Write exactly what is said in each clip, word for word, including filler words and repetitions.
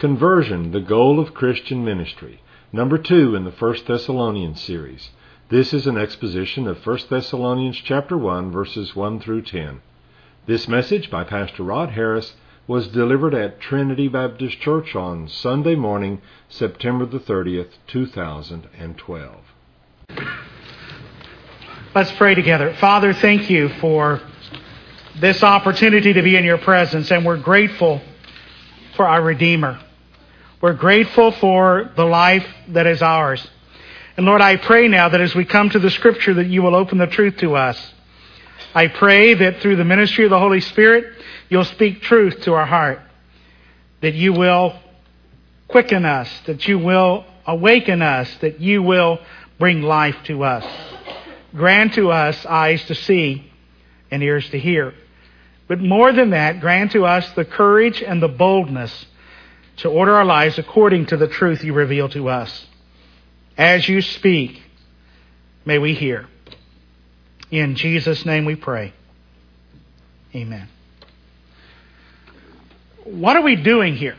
Conversion, the Goal of Christian Ministry, number two in the First Thessalonians series. This is an exposition of First Thessalonians chapter one, verses one through ten. This message by Pastor Rod Harris was delivered at Trinity Baptist Church on Sunday morning, September the thirtieth, two thousand twelve. Let's pray together. Father, thank you for this opportunity to be in your presence, and we're grateful for our Redeemer. We're grateful for the life that is ours. And Lord, I pray now that as we come to the Scripture that you will open the truth to us. I pray that through the ministry of the Holy Spirit, you'll speak truth to our heart. That you will quicken us, that you will awaken us, that you will bring life to us. Grant to us eyes to see and ears to hear. But more than that, grant to us the courage and the boldness to order our lives according to the truth you reveal to us. As you speak, may we hear. In Jesus' name we pray. Amen. What are we doing here?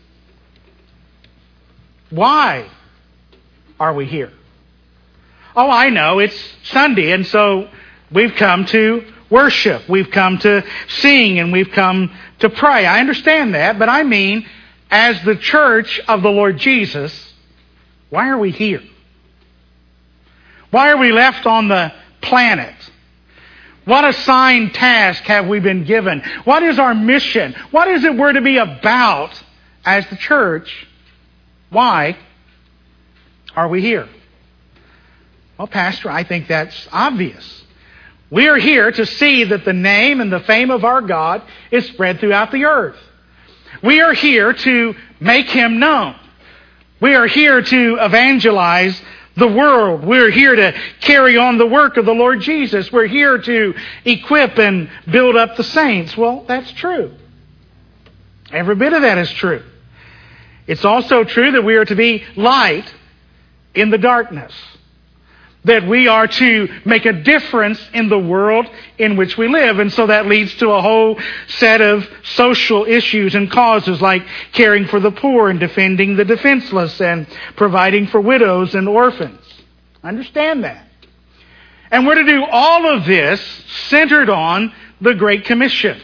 Why are we here? Oh, I know, it's Sunday, and so we've come to worship. We've come to sing, and we've come to pray. I understand that, but I mean, as the church of the Lord Jesus, why are we here? Why are we left on the planet? What assigned task have we been given? What is our mission? What is it we're to be about as the church? Why are we here? Well, Pastor, I think that's obvious. We are here to see that the name and the fame of our God is spread throughout the earth. We are here to make Him known. We are here to evangelize the world. We're here to carry on the work of the Lord Jesus. We're here to equip and build up the saints. Well, that's true. Every bit of that is true. It's also true that we are to be light in the darkness. That we are to make a difference in the world in which we live. And so that leads to a whole set of social issues and causes like caring for the poor and defending the defenseless and providing for widows and orphans. Understand that. And we're to do all of this centered on the Great Commission.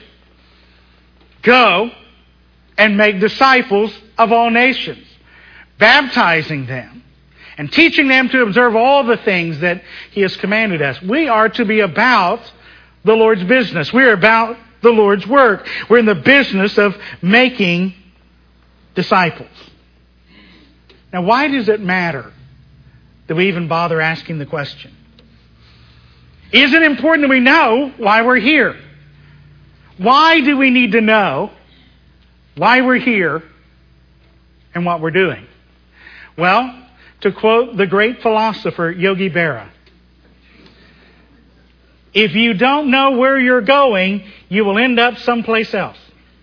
Go and make disciples of all nations, baptizing them and teaching them to observe all the things that He has commanded us. We are to be about the Lord's business. We are about the Lord's work. We're in the business of making disciples. Now, why does it matter that we even bother asking the question? Is it important that we know why we're here? Why do we need to know why we're here and what we're doing? Well, to quote the great philosopher Yogi Berra, if you don't know where you're going, you will end up someplace else.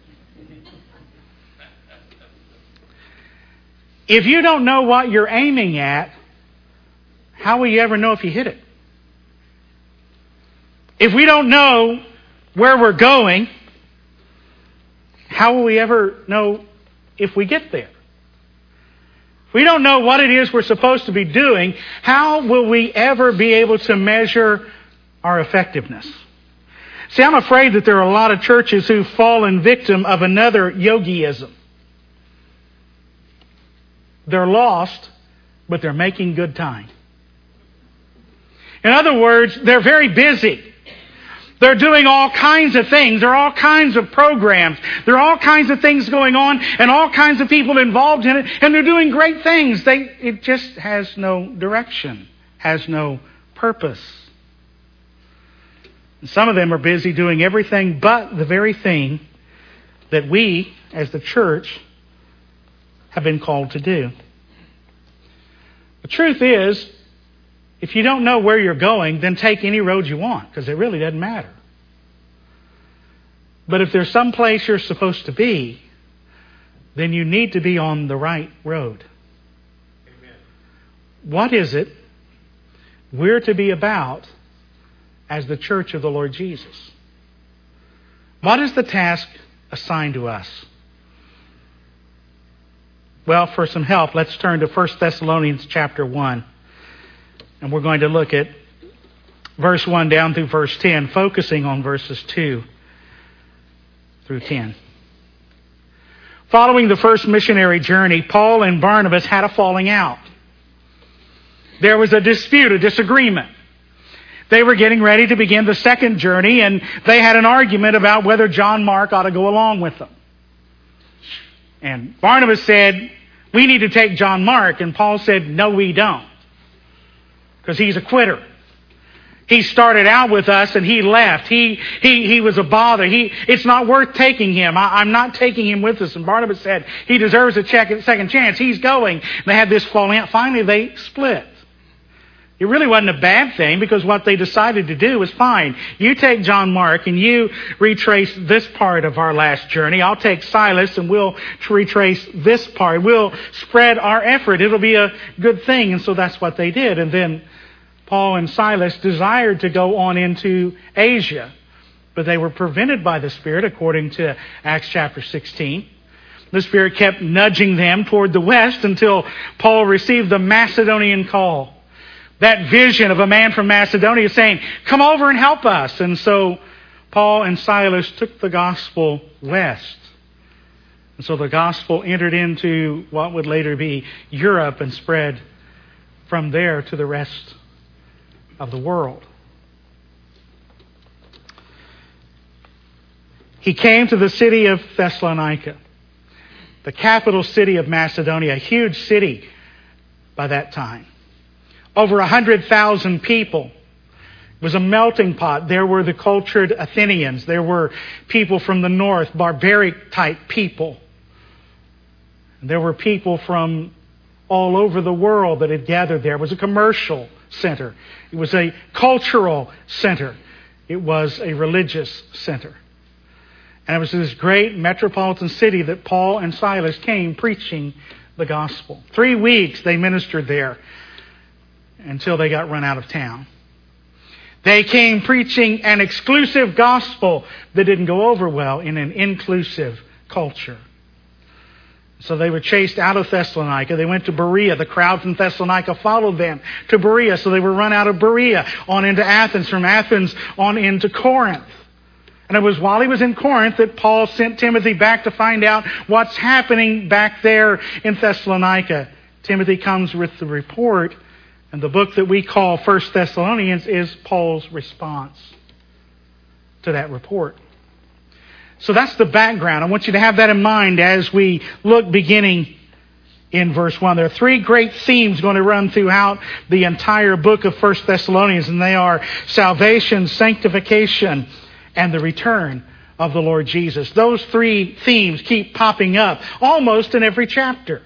If you don't know what you're aiming at, how will you ever know if you hit it? If we don't know where we're going, how will we ever know if we get there? If we don't know what it is we're supposed to be doing, how will we ever be able to measure our effectiveness? See, I'm afraid that there are a lot of churches who've fallen victim of another yogiism. They're lost, but they're making good time. In other words, they're very busy. They're doing all kinds of things. There are all kinds of programs. There are all kinds of things going on and all kinds of people involved in it. And they're doing great things. They, it just has no direction, has no purpose. And some of them are busy doing everything but the very thing that we, as the church, have been called to do. The truth is, if you don't know where you're going, then take any road you want, because it really doesn't matter. But if there's some place you're supposed to be, then you need to be on the right road. Amen. What is it we're to be about as the church of the Lord Jesus? What is the task assigned to us? Well, for some help, let's turn to First Thessalonians chapter one. And we're going to look at verse one down through verse ten, focusing on verses two through ten. Following the first missionary journey, Paul and Barnabas had a falling out. There was a dispute, a disagreement. They were getting ready to begin the second journey, and they had an argument about whether John Mark ought to go along with them. And Barnabas said, we need to take John Mark. And Paul said, no, we don't. Because he's a quitter. He started out with us and he left. He he he was a bother. He It's not worth taking him. I, I'm not taking him with us. And Barnabas said, he deserves a check, second chance. He's going. They had this falling out. Finally, they split. It really wasn't a bad thing, because what they decided to do was, fine, you take John Mark and you retrace this part of our last journey. I'll take Silas and we'll retrace this part. We'll spread our effort. It'll be a good thing. And so that's what they did. And then Paul and Silas desired to go on into Asia, but they were prevented by the Spirit, according to Acts chapter sixteen. The Spirit kept nudging them toward the west until Paul received the Macedonian call. That vision of a man from Macedonia saying, come over and help us. And so Paul and Silas took the gospel west. And so the gospel entered into what would later be Europe and spread from there to the rest of the world. He came to the city of Thessalonica, the capital city of Macedonia, a huge city by that time. Over one hundred thousand people. It was a melting pot. There were the cultured Athenians. There were people from the north, barbaric type people. There were people from all over the world that had gathered there. It was a commercial center. It was a cultural center. It was a religious center. And it was this great metropolitan city that Paul and Silas came preaching the gospel. Three weeks they ministered there until they got run out of town. They came preaching an exclusive gospel that didn't go over well in an inclusive culture. So they were chased out of Thessalonica. They went to Berea. The crowd from Thessalonica followed them to Berea. So they were run out of Berea on into Athens, from Athens on into Corinth. And it was while he was in Corinth that Paul sent Timothy back to find out what's happening back there in Thessalonica. Timothy comes with the report, and the book that we call First Thessalonians is Paul's response to that report. So that's the background. I want you to have that in mind as we look beginning in verse one. There are three great themes going to run throughout the entire book of First Thessalonians, and they are salvation, sanctification, and the return of the Lord Jesus. Those three themes keep popping up almost in every chapter.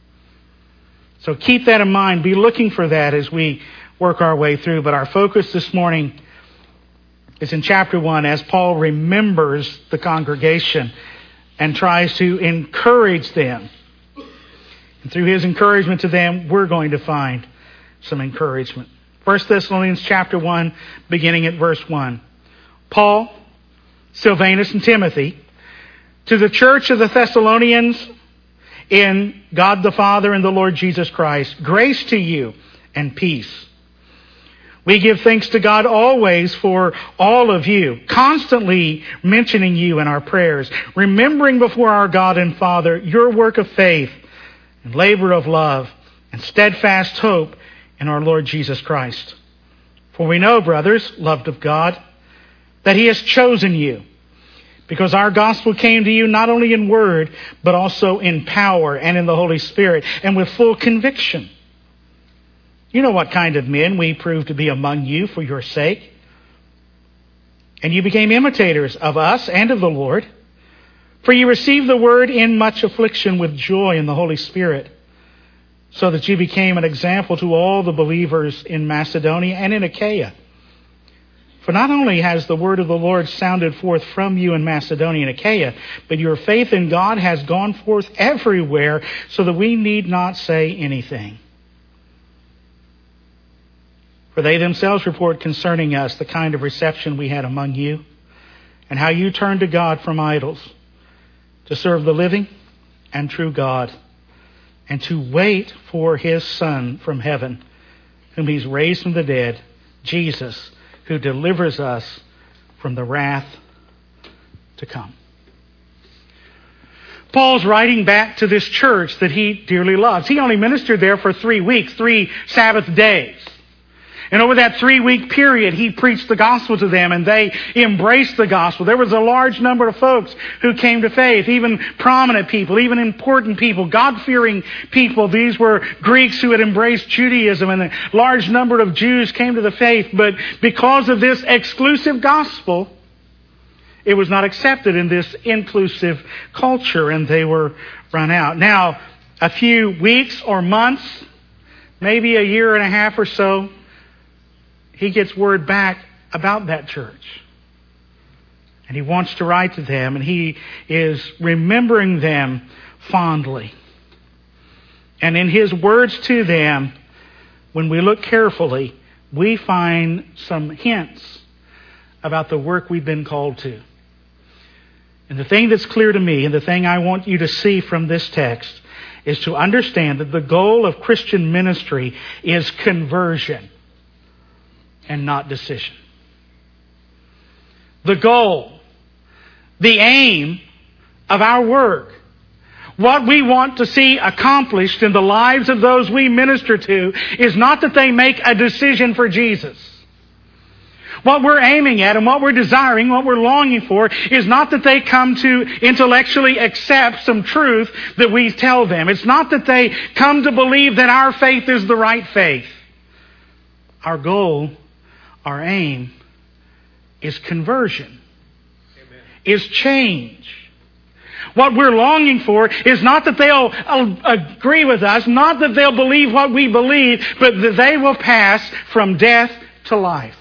So keep that in mind. Be looking for that as we work our way through. But our focus this morning is in chapter one, as Paul remembers the congregation and tries to encourage them. And through his encouragement to them, we're going to find some encouragement. First Thessalonians chapter one, beginning at verse one. Paul, Silvanus, and Timothy, to the church of the Thessalonians in God the Father and the Lord Jesus Christ, grace to you and peace. We give thanks to God always for all of you, constantly mentioning you in our prayers, remembering before our God and Father your work of faith and labor of love and steadfast hope in our Lord Jesus Christ. For we know, brothers, loved of God, that He has chosen you, because our gospel came to you not only in word, but also in power and in the Holy Spirit, and with full conviction. You know what kind of men we proved to be among you for your sake. And you became imitators of us and of the Lord. For you received the word in much affliction with joy in the Holy Spirit, so that you became an example to all the believers in Macedonia and in Achaia. For not only has the word of the Lord sounded forth from you in Macedonia and Achaia, but your faith in God has gone forth everywhere, so that we need not say anything. For they themselves report concerning us the kind of reception we had among you, and how you turned to God from idols, to serve the living and true God, and to wait for His Son from heaven, whom He's raised from the dead, Jesus, who delivers us from the wrath to come. Paul's writing back to this church that he dearly loves. He only ministered there for three weeks, three Sabbath days. And over that three-week period, he preached the gospel to them, and they embraced the gospel. There was a large number of folks who came to faith, even prominent people, even important people, God-fearing people. These were Greeks who had embraced Judaism, and a large number of Jews came to the faith. But because of this exclusive gospel, it was not accepted in this inclusive culture, and they were run out. Now, a few weeks or months, maybe a year and a half or so, he gets word back about that church. And he wants to write to them, and he is remembering them fondly. And in his words to them, when we look carefully, we find some hints about the work we've been called to. And the thing that's clear to me, and the thing I want you to see from this text, is to understand that the goal of Christian ministry is conversion and not decision. The goal, the aim of our work, what we want to see accomplished in the lives of those we minister to, is not that they make a decision for Jesus. What we're aiming at and what we're desiring, what we're longing for, is not that they come to intellectually accept some truth that we tell them. It's not that they come to believe that our faith is the right faith. Our goal, our aim, is conversion, Amen. Is change. What we're longing for is not that they'll agree with us, not that they'll believe what we believe, but that they will pass from death to life.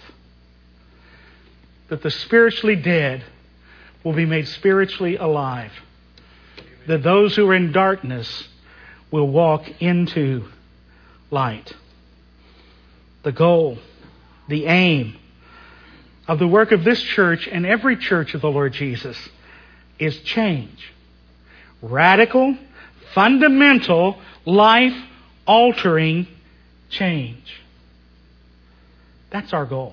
That the spiritually dead will be made spiritually alive. Amen. That those who are in darkness will walk into light. The goal, the aim of the work of this church and every church of the Lord Jesus is change. Radical, fundamental, life-altering change. That's our goal.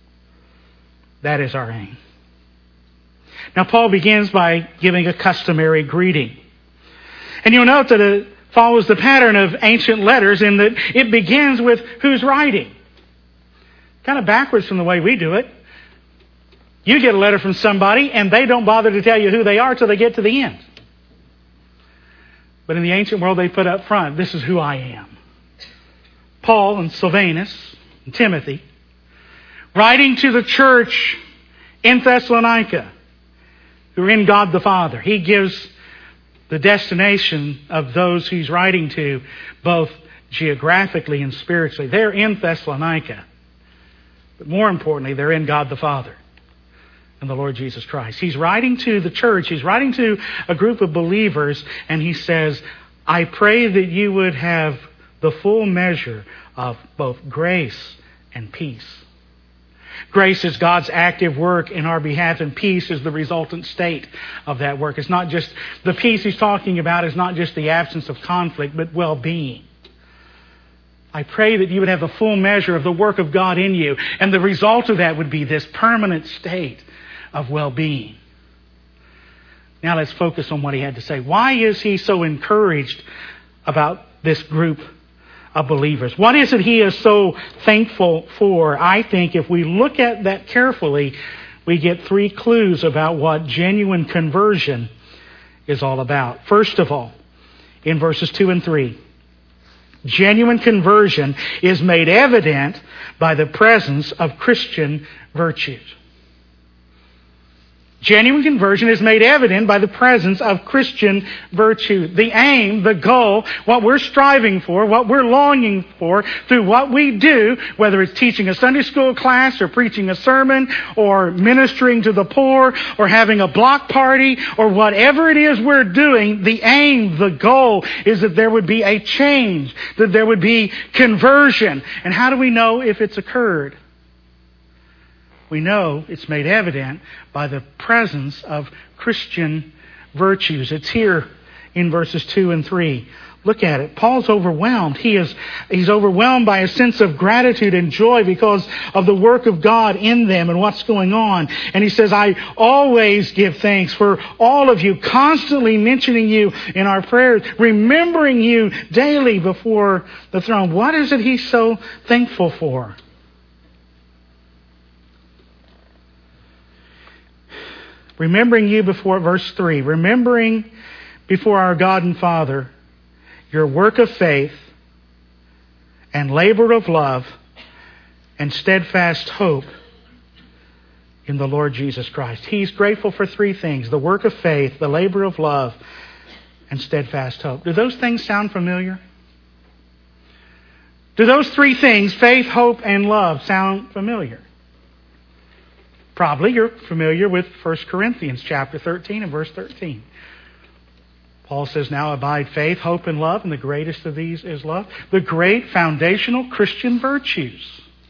That is our aim. Now, Paul begins by giving a customary greeting. And you'll note that it follows the pattern of ancient letters in that it begins with who's writing. Kind of backwards from the way we do it. You get a letter from somebody and they don't bother to tell you who they are till they get to the end. But in the ancient world, they put up front, this is who I am. Paul and Silvanus and Timothy, writing to the church in Thessalonica, who are in God the Father. He gives the destination of those he's writing to, both geographically and spiritually. They're in Thessalonica. But more importantly, they're in God the Father and the Lord Jesus Christ. He's writing to the church. He's writing to a group of believers, and he says, I pray that you would have the full measure of both grace and peace. Grace is God's active work in our behalf, and peace is the resultant state of that work. It's not just, the peace he's talking about is not just the absence of conflict, but well-being. I pray that you would have the full measure of the work of God in you, and the result of that would be this permanent state of well-being. Now let's focus on what he had to say. Why is he so encouraged about this group of believers? What is it he is so thankful for? I think if we look at that carefully, we get three clues about what genuine conversion is all about. First of all, in verses two and three, genuine conversion is made evident by the presence of Christian virtues. Genuine conversion is made evident by the presence of Christian virtue. The aim, the goal, what we're striving for, what we're longing for through what we do, whether it's teaching a Sunday school class or preaching a sermon or ministering to the poor or having a block party or whatever it is we're doing, the aim, the goal is that there would be a change, that there would be conversion. And how do we know if it's occurred? We know it's made evident by the presence of Christian virtues. It's here in verses two and three. Look at it. Paul's overwhelmed. He is, he's overwhelmed by a sense of gratitude and joy because of the work of God in them and what's going on. And he says, I always give thanks for all of you, constantly mentioning you in our prayers, remembering you daily before the throne. What is it he's so thankful for? Remembering you before, verse three, remembering before our God and Father your work of faith and labor of love and steadfast hope in the Lord Jesus Christ. He's grateful for three things: the work of faith, the labor of love, and steadfast hope. Do those things sound familiar? Do those three things, faith, hope, and love, sound familiar? Probably you're familiar with First Corinthians chapter thirteen and verse thirteen. Paul says, now abide faith, hope, and love, and the greatest of these is love. The great foundational Christian virtues.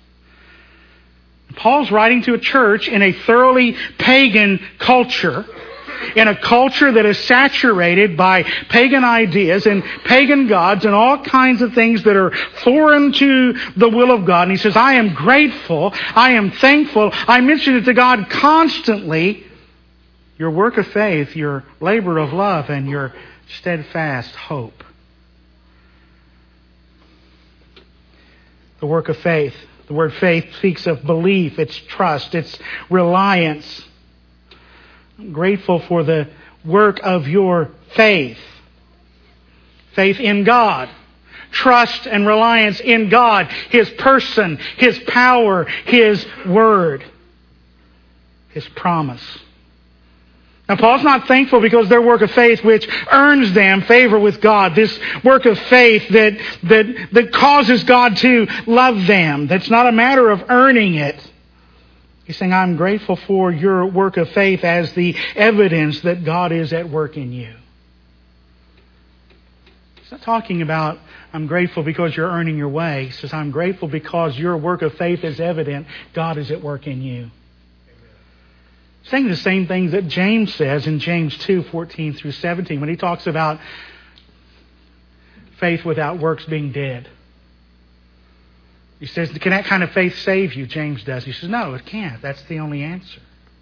Paul's writing to a church in a thoroughly pagan culture, in a culture that is saturated by pagan ideas and pagan gods and all kinds of things that are foreign to the will of God. And he says, I am grateful, I am thankful, I mention it to God constantly, your work of faith, your labor of love, and your steadfast hope. The work of faith. The word faith speaks of belief, it's trust, it's reliance. I'm grateful for the work of your faith. Faith in God. Trust and reliance in God, His person, His power, His word, His promise. Now, Paul's not thankful because their work of faith which earns them favor with God. This work of faith that, that, that causes God to love them. That's not a matter of earning it. He's saying, I'm grateful for your work of faith as the evidence that God is at work in you. He's not talking about, I'm grateful because you're earning your way. He says, I'm grateful because your work of faith is evident. God is at work in you. Saying the same things that James says in James two, fourteen through seventeen, when he talks about faith without works being dead. He says, can that kind of faith save you? James does. He says, no, it can't. That's the only answer.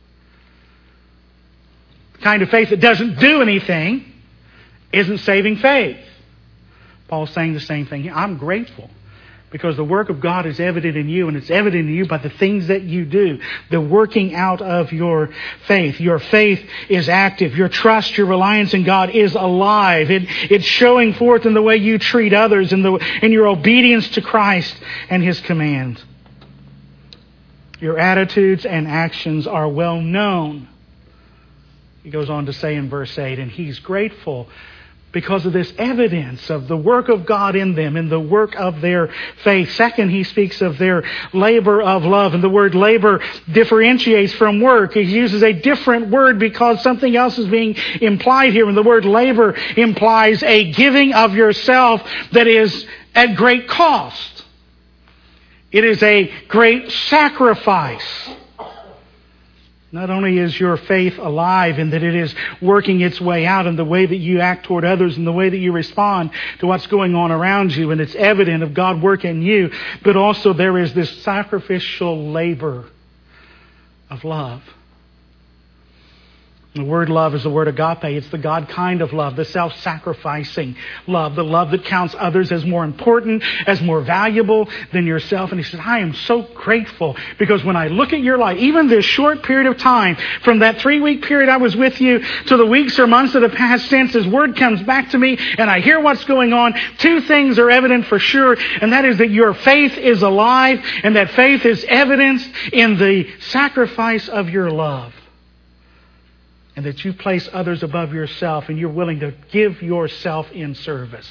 The kind of faith that doesn't do anything isn't saving faith. Paul's saying the same thing. I'm grateful because the work of God is evident in you, and it's evident in you by the things that you do, the working out of your faith. Your faith is active. Your trust, your reliance in God is alive. It, it's showing forth in the way you treat others, in, the, in your obedience to Christ and His command. Your attitudes and actions are well known. He goes on to say in verse eight, and he's grateful because of this evidence of the work of God in them and the work of their faith. Second, he speaks of their labor of love. And the word labor differentiates from work. He uses a different word because something else is being implied here. And the word labor implies a giving of yourself that is at great cost. It is a great sacrifice. Not only is your faith alive in that it is working its way out in the way that you act toward others and the way that you respond to what's going on around you, and it's evident of God working in you, but also there is this sacrificial labor of love. The word love is the word agape. It's the God kind of love, the self-sacrificing love, the love that counts others as more important, as more valuable than yourself. And he says, I am so grateful because when I look at your life, even this short period of time, from that three-week period I was with you to the weeks or months that have passed since, His word comes back to me and I hear what's going on. Two things are evident for sure, and that is that your faith is alive and that faith is evidenced in the sacrifice of your love. And that you place others above yourself and you're willing to give yourself in service.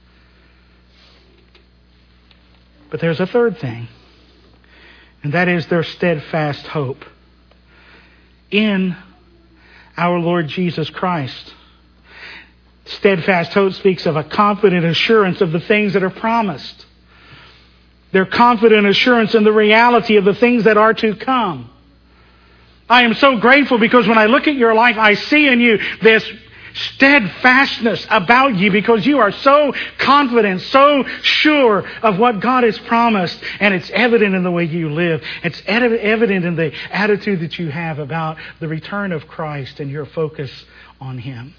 But there's a third thing. And that is their steadfast hope in our Lord Jesus Christ. Steadfast hope speaks of a confident assurance of the things that are promised. Their confident assurance in the reality of the things that are to come. I am so grateful because when I look at your life, I see in you this steadfastness about you because you are so confident, so sure of what God has promised. And it's evident in the way you live. It's evident in the attitude that you have about the return of Christ and your focus on Him.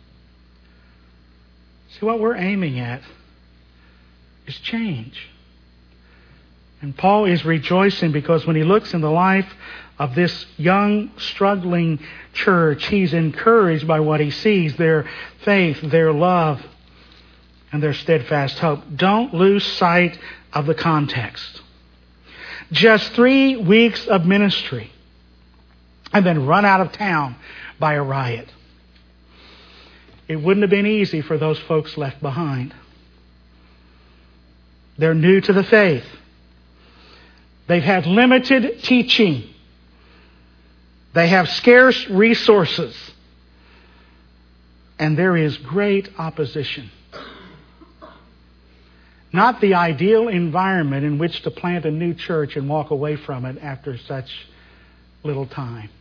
See, what we're aiming at is change. And Paul is rejoicing because when he looks in the life of this young, struggling church, he's encouraged by what he sees, their faith, their love, and their steadfast hope. Don't lose sight of the context. Just three weeks of ministry and then run out of town by a riot. It wouldn't have been easy for those folks left behind. They're new to the faith. They've had limited teaching. They have scarce resources. And there is great opposition. Not the ideal environment in which to plant a new church and walk away from it after such little time.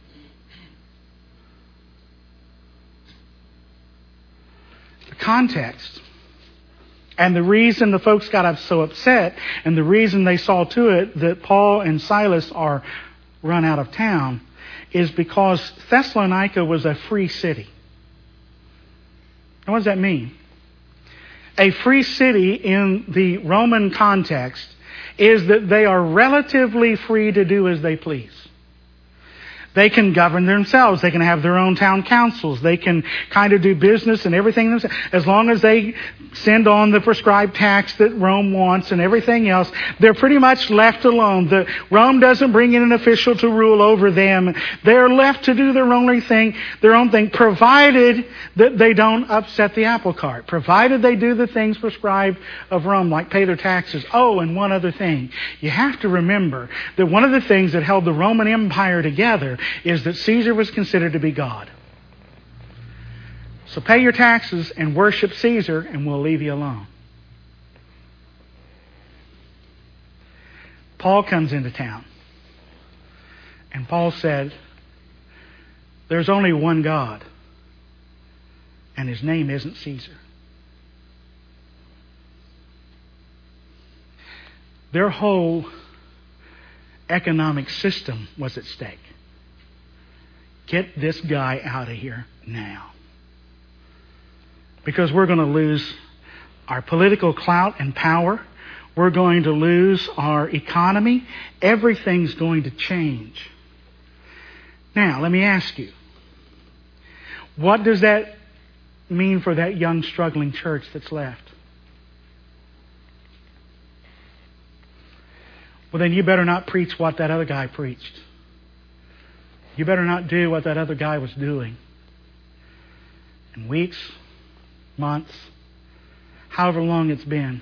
The context and the reason the folks got so upset and the reason they saw to it that Paul and Silas are run out of town is because Thessalonica was a free city. And what does that mean? A free city in the Roman context is that they are relatively free to do as they please. They can govern themselves. They can have their own town councils. They can kind of do business and everything themselves. As long as they send on the prescribed tax that Rome wants and everything else, they're pretty much left alone. The, Rome doesn't bring in an official to rule over them. They're left to do their own thing, their own thing, provided that they don't upset the apple cart. Provided they do the things prescribed of Rome, like pay their taxes. Oh, and one other thing. You have to remember that one of the things that held the Roman Empire together is that Caesar was considered to be God. So pay your taxes and worship Caesar and we'll leave you alone. Paul comes into town. And Paul said, there's only one God. And His name isn't Caesar. Their whole economic system was at stake. Get this guy out of here now. Because we're going to lose our political clout and power. We're going to lose our economy. Everything's going to change. Now, let me ask you. What does that mean for that young, struggling church that's left? Well, then you better not preach what that other guy preached. You better not do what that other guy was doing. In weeks, months, however long it's been,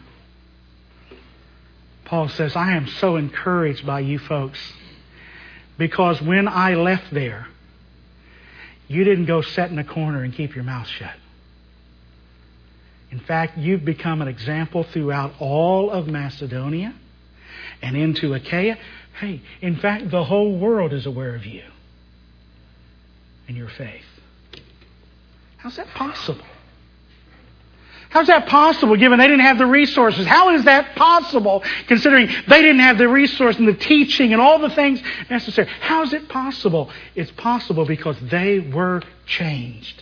Paul says, I am so encouraged by you folks because when I left there, you didn't go sit in a corner and keep your mouth shut. In fact, you've become an example throughout all of Macedonia and into Achaia. Hey, in fact, the whole world is aware of you and your faith. How's that possible? How's that possible given they didn't have the resources? How is that possible considering they didn't have the resource and the teaching and all the things necessary? How is it possible? It's possible because they were changed.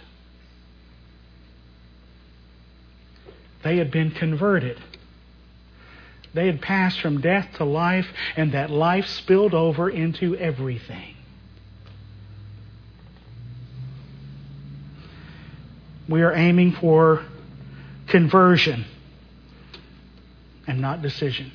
They had been converted. They had passed from death to life, and that life spilled over into everything. We are aiming for conversion and not decision.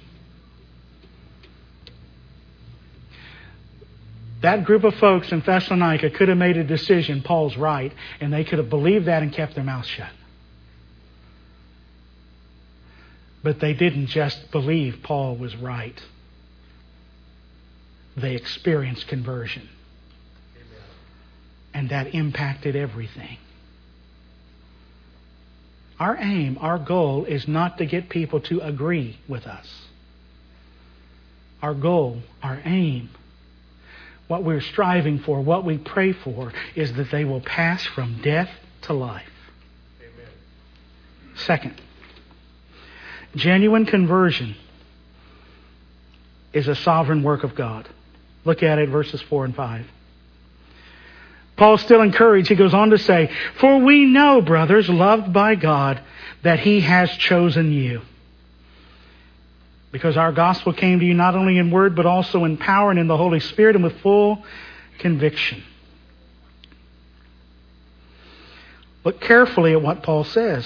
That group of folks in Thessalonica could have made a decision, Paul's right, and they could have believed that and kept their mouth shut. But they didn't just believe Paul was right. They experienced conversion. Amen. And that impacted everything. Our aim, our goal is not to get people to agree with us. Our goal, our aim, what we're striving for, what we pray for, is that they will pass from death to life. Second, genuine conversion is a sovereign work of God. Look at it, verses four and five. Paul's still encouraged. He goes on to say, "For we know, brothers, loved by God, that He has chosen you. Because our gospel came to you not only in word, but also in power and in the Holy Spirit and with full conviction." Look carefully at what Paul says.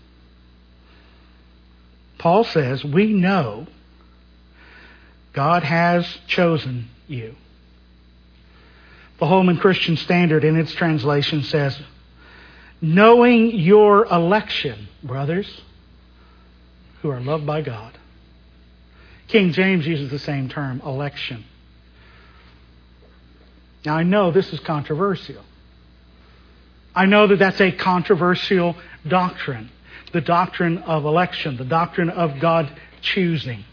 Paul says, we know God has chosen you. The Holman Christian Standard in its translation says, knowing your election, brothers, who are loved by God. King James uses the same term, election. Now I know this is controversial. I know that that's a controversial doctrine. The doctrine of election, the doctrine of God choosing.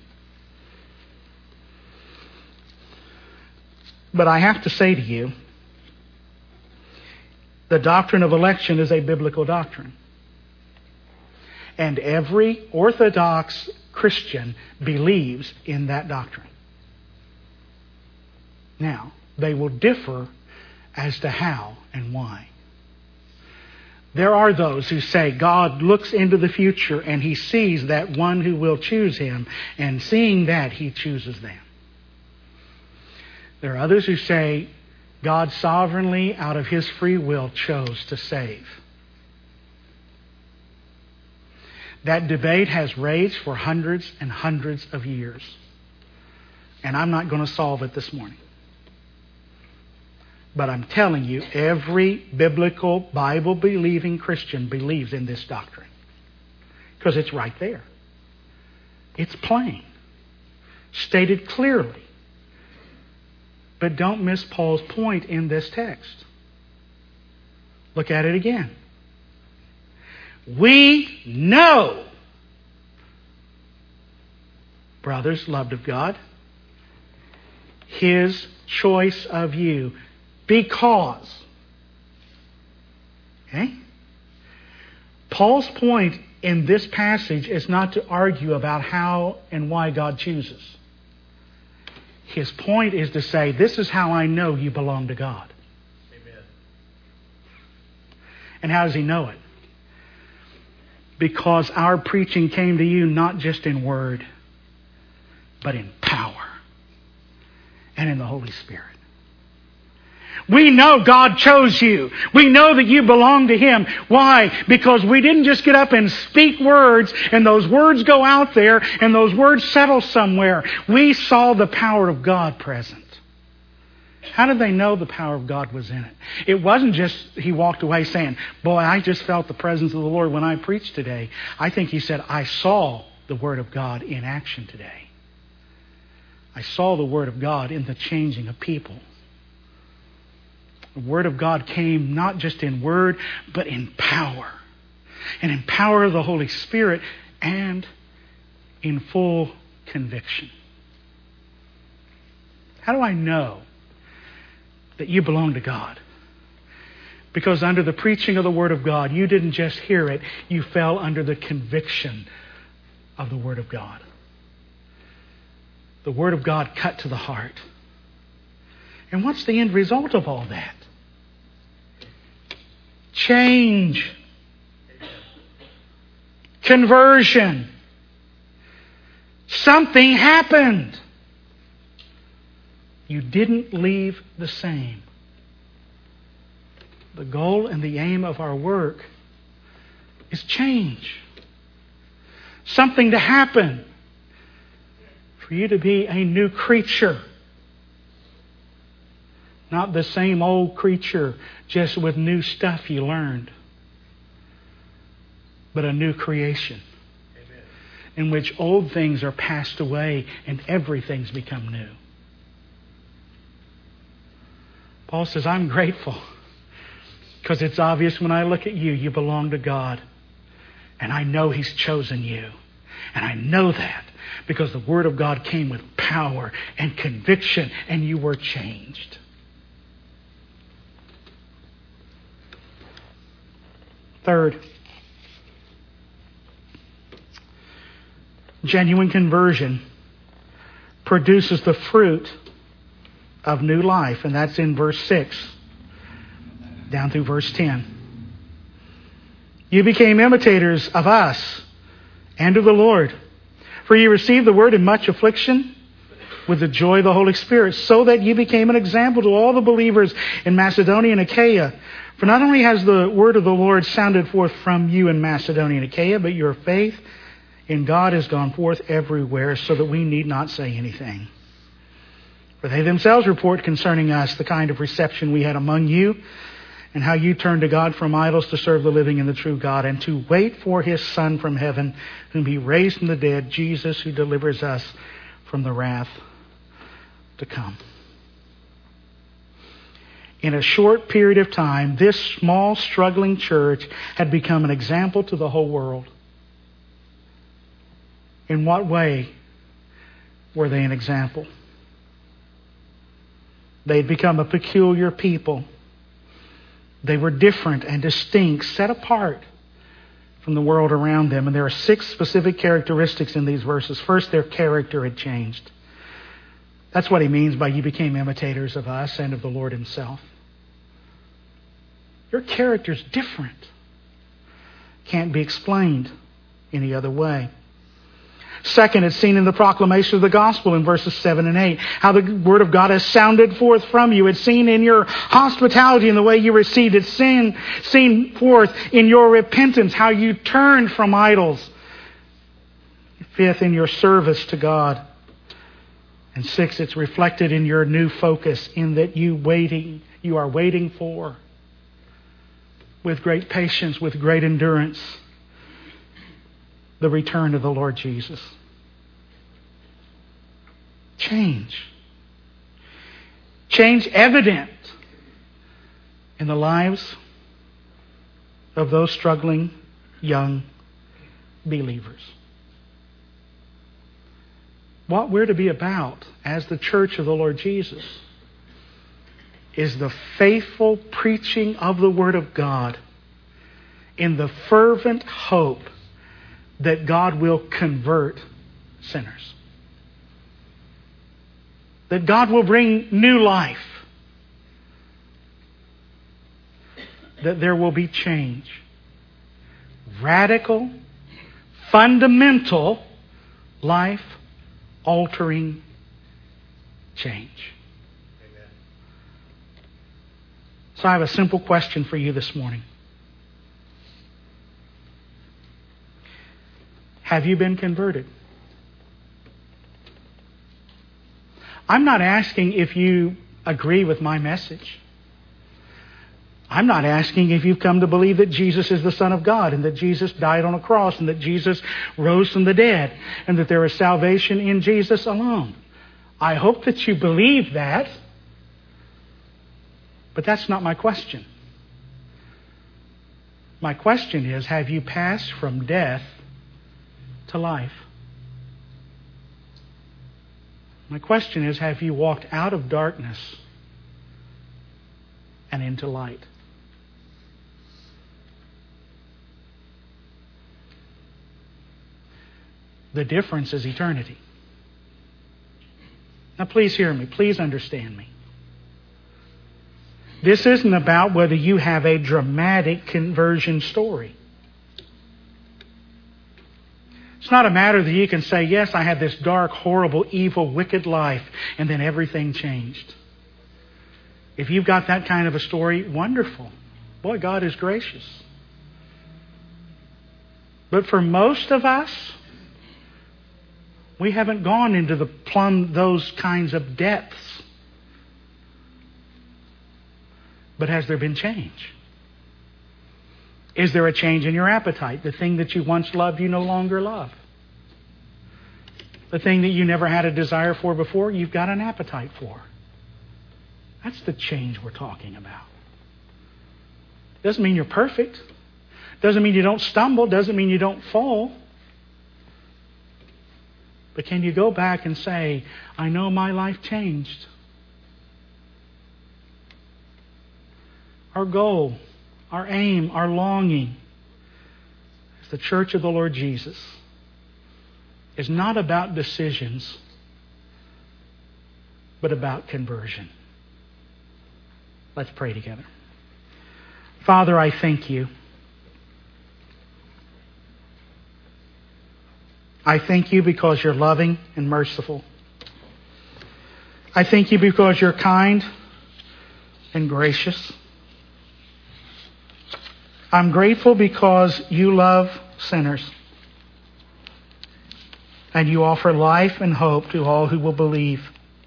But I have to say to you, the doctrine of election is a biblical doctrine. And every Orthodox Christian believes in that doctrine. Now, they will differ as to how and why. There are those who say God looks into the future and He sees that one who will choose Him, and seeing that, He chooses them. There are others who say God sovereignly, out of His free will, chose to save. That debate has raged for hundreds and hundreds of years. And I'm not going to solve it this morning. But I'm telling you, every biblical, Bible-believing Christian believes in this doctrine. Because it's right there. It's plain. Stated clearly. But don't miss Paul's point in this text. Look at it again. We know, brothers, loved of God, His choice of you. Because, okay? Paul's point in this passage is not to argue about how and why God chooses. His point is to say, this is how I know you belong to God. Amen. And how does He know it? Because our preaching came to you not just in word, but in power and in the Holy Spirit. We know God chose you. We know that you belong to Him. Why? Because we didn't just get up and speak words and those words go out there and those words settle somewhere. We saw the power of God present. How did they know the power of God was in it? It wasn't just he walked away saying, boy, I just felt the presence of the Lord when I preached today. I think he said, I saw the Word of God in action today. I saw the Word of God in the changing of people. The Word of God came not just in word, but in power. And in power of the Holy Spirit and in full conviction. How do I know that you belong to God? Because under the preaching of the Word of God, you didn't just hear it, you fell under the conviction of the Word of God. The Word of God cut to the heart. And what's the end result of all that? Change. Conversion. Something happened. You didn't leave the same. The goal and the aim of our work is change. Something to happen. For you to be a new creature. Not the same old creature, just with new stuff you learned. But a new creation. Amen. In which old things are passed away and everything's become new. Paul says, I'm grateful. Because it's obvious when I look at you, you belong to God. And I know He's chosen you. And I know that because the Word of God came with power and conviction and you were changed. Third, Genuine conversion produces the fruit of new life, and that's in verse six down through verse ten. You became imitators of us and of the Lord, for you received the word in much affliction with the joy of the Holy Spirit, so that you became an example to all the believers in Macedonia and Achaia. For not only has the word of the Lord sounded forth from you in Macedonia and Achaia, but your faith in God has gone forth everywhere, so that we need not say anything. For they themselves report concerning us the kind of reception we had among you, and how you turned to God from idols to serve the living and the true God, and to wait for His Son from heaven, whom He raised from the dead, Jesus, who delivers us from the wrath to come. In a short period of time, this small, struggling church had become an example to the whole world. In what way were they an example? They had become a peculiar people. They were different and distinct, set apart from the world around them. And there are six specific characteristics in these verses. First, their character had changed. That's what he means by you became imitators of us and of the Lord Himself. Your character's different. Can't be explained any other way. Second, it's seen in the proclamation of the gospel in verses seven and eight. How the word of God has sounded forth from you. It's seen in your hospitality and the way you received it. Seen, seen forth in your repentance, how you turned from idols. Fifth, in your service to God. And sixth, it's reflected in your new focus, in that you waiting, you are waiting for, with great patience, with great endurance, the return of the Lord Jesus. Change. Change evident in the lives of those struggling young believers. What we're to be about as the church of the Lord Jesus is the faithful preaching of the Word of God in the fervent hope that God will convert sinners. That God will bring new life. That there will be change. Radical, fundamental, life-altering change. Amen. So I have a simple question for you this morning. Have you been converted? I'm not asking if you agree with my message. I'm not asking if you've come to believe that Jesus is the Son of God and that Jesus died on a cross and that Jesus rose from the dead and that there is salvation in Jesus alone. I hope that you believe that, but that's not my question. My question is, have you passed from death to life? My question is, have you walked out of darkness and into light? The difference is eternity. Now please hear me. Please understand me. This isn't about whether you have a dramatic conversion story. It's not a matter that you can say, yes, I had this dark, horrible, evil, wicked life, and then everything changed. If you've got that kind of a story, wonderful. Boy, God is gracious. But for most of us, we haven't gone into the plumb those kinds of depths. But has there been change? Is there a change in your appetite? The thing that you once loved, you no longer love. The thing that you never had a desire for before, you've got an appetite for. That's the change we're talking about. Doesn't mean you're perfect. Doesn't mean you don't stumble. Doesn't mean you don't fall. But can you go back and say, I know my life changed. Our goal, our aim, our longing is the church of the Lord Jesus is not about decisions, but about conversion. Let's pray together. Father, I thank you. I thank you because you're loving and merciful. I thank you because you're kind and gracious. I'm grateful because you love sinners. And you offer life and hope to all who will believe.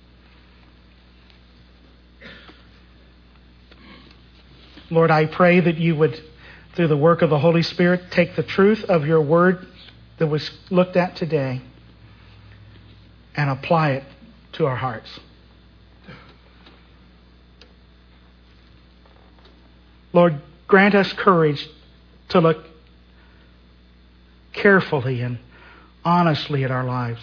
Lord, I pray that you would, through the work of the Holy Spirit, take the truth of your word that was looked at today and apply it to our hearts. Lord, grant us courage to look carefully and honestly at our lives.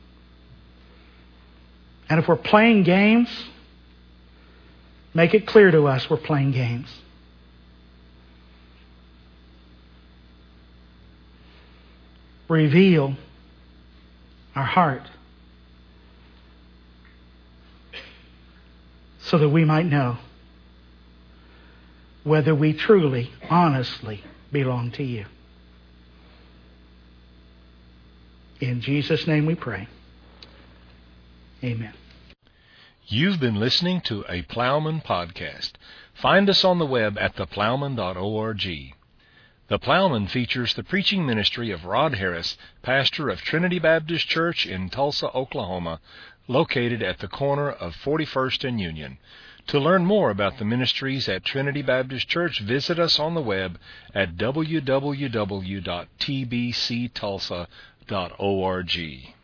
And if we're playing games, make it clear to us we're playing games. Reveal our heart so that we might know whether we truly, honestly belong to you. In Jesus' name we pray. Amen. You've been listening to a Plowman podcast. Find us on the web at the plowman dot org. The Plowman features the preaching ministry of Rod Harris, pastor of Trinity Baptist Church in Tulsa, Oklahoma, located at the corner of forty-first and Union. To learn more about the ministries at Trinity Baptist Church, visit us on the web at w w w dot t b c tulsa dot org.